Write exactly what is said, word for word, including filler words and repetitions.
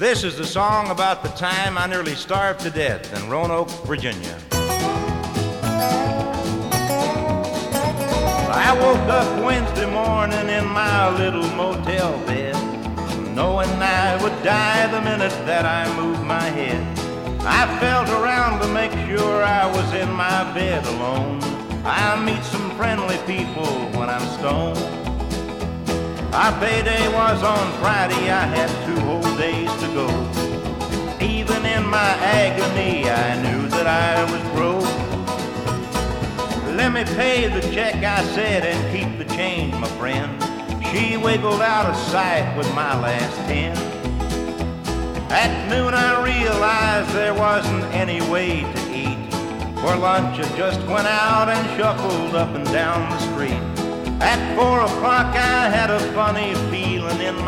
This is the song about the time I nearly starved to death in Roanoke, Virginia. I woke up Wednesday morning in my little motel bed, knowing I would die the minute that I moved my head. I felt around to make sure I was in my bed alone. I meet some friendly people when I'm stoned. Our payday was on Friday, I had two whole days to go. Even in my agony, I knew that I was broke. Let me pay the check, I said, and keep the change, my friend. She wiggled out of sight with my last ten. At noon I realized there wasn't any way to eat. For lunch I just went out and shuffled up and down the street. At four o'clock I had a funny feeling in my